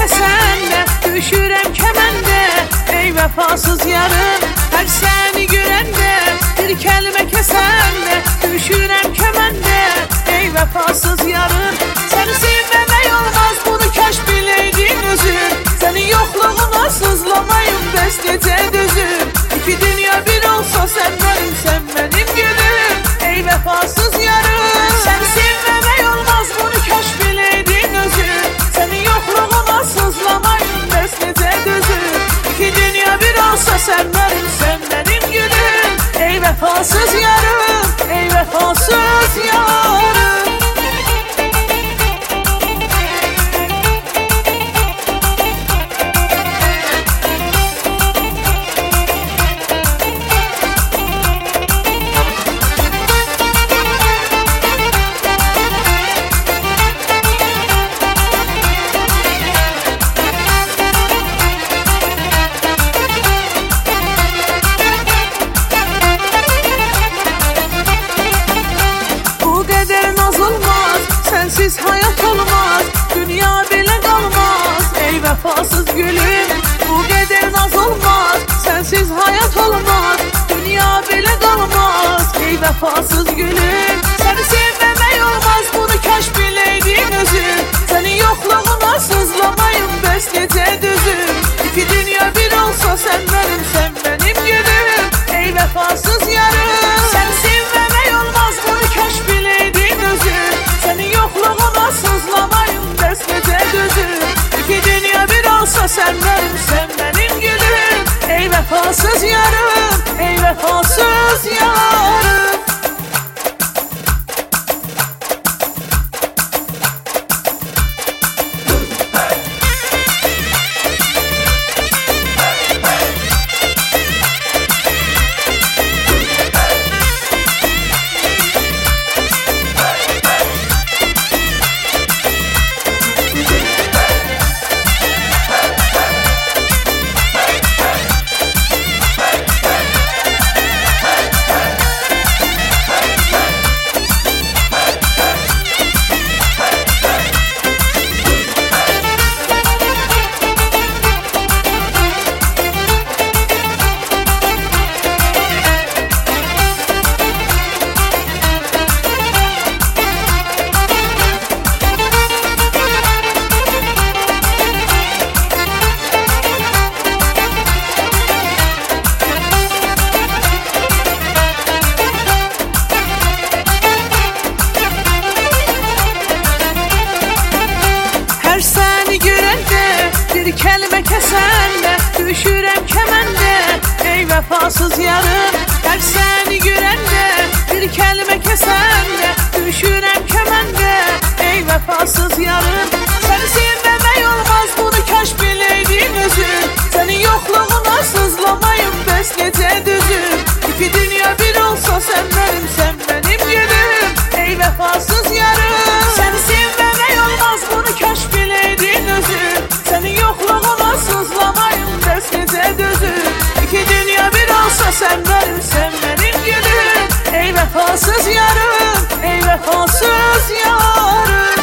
kəsəndə düşürəm kəməndə, ey vəfasız yarım. Hər səni görəndə bir kəlmə kəsəndə düşürəm kəməndə, ey vəfasız yarım. Səni sevməmək olmaz, bunu kaş biləydin özün. Sənin yoxluğuna sızlamayım bəs necə dözüm. İki dünya bir olsa sən mənim gülüm, ey vəfasız yarım. Səni sevməmək olmaz, bunu kaş biləydin özün. Sənin yoxluğuna sızlamayım bəs necə dözüm. İki dünya bir olsa sən mənim gülüm, ey vəfasız yarım, ey vəfasız yarım. Sensiz hayat olmaz, dünya bile kalmaz, ey vefasız gülüm. Bu kadar naz olmaz, sensiz hayat olmaz, dünya bile kalmaz, ey vefasız gülüm. Seni sevmemek olmaz, bunu kaş bileydin özün. Senin yokluğuna sızlamayım bəs necə dözüm. İki dünya bir olsa sen benim gülüm, ey vefasız yarım. Seni sevmemek olmaz, bunu kaş bileydin özün. Senin yokluğuna sızlamayım bəs necə dözüm. İki dünya bir olsa sen benim gülüm, ey vefasız yarım, ey vefasız yarım. Bir kəlmə kəsəndə düşürəm kəməndə, ey vəfasız yarım. Hər səni görəndə bir kəlmə kəsəndə düşürəm kəməndə, ey vəfasız yarım. Səni sevməmək olmaz, bunu kaş biləydin özün. Sənin yoxluğuna sızlamayım bəs necə dözüm. İki dünya bir olsa sən benim gülüm, ey vəfasız yarım. Səni sevməmək olmaz, bunu kaş biləydin özün. Senin yokluğuna sızlamayım bəs necə dözüm. İki dünya bir olsa sen benim gülüm, ey vefasız yarım, ey vefasız yarım.